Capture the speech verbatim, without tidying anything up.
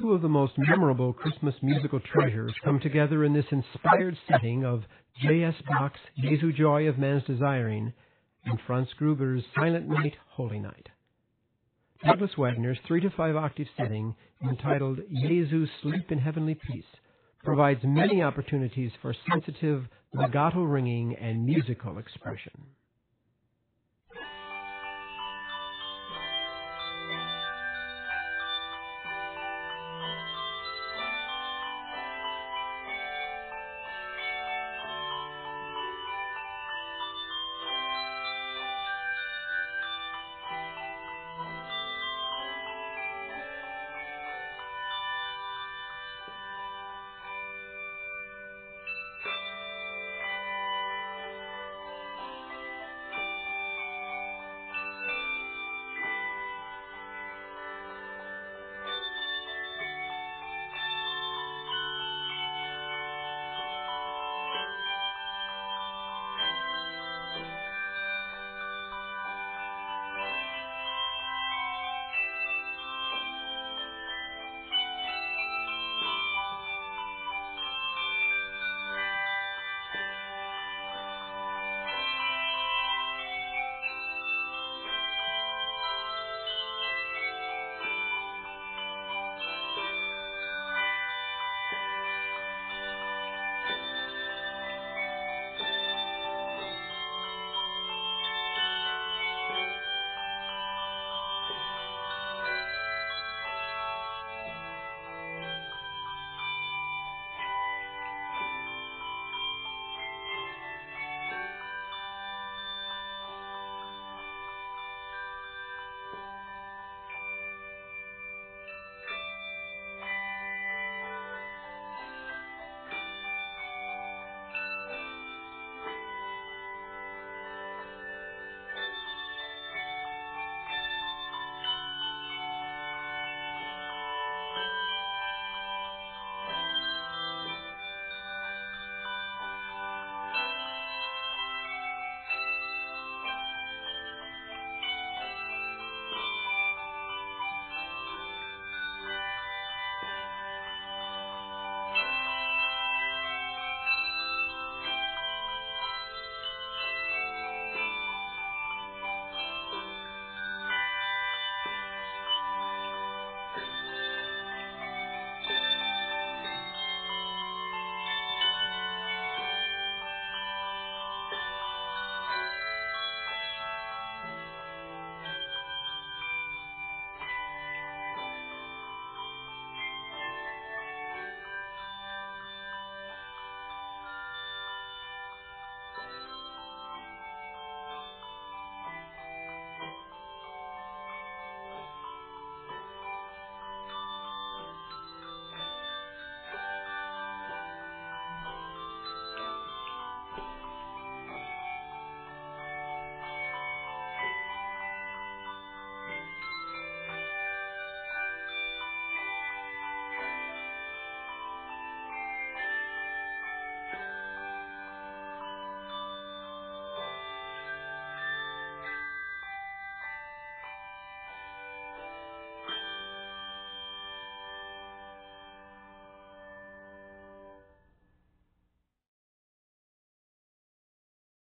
Two of the most memorable Christmas musical treasures come together in this inspired setting of J S. Bach's Jesu Joy of Man's Desiring and Franz Gruber's Silent Night, Holy Night. Douglas Wagner's three to five octave setting, entitled Jesu Sleep in Heavenly Peace, provides many opportunities for sensitive legato ringing and musical expression.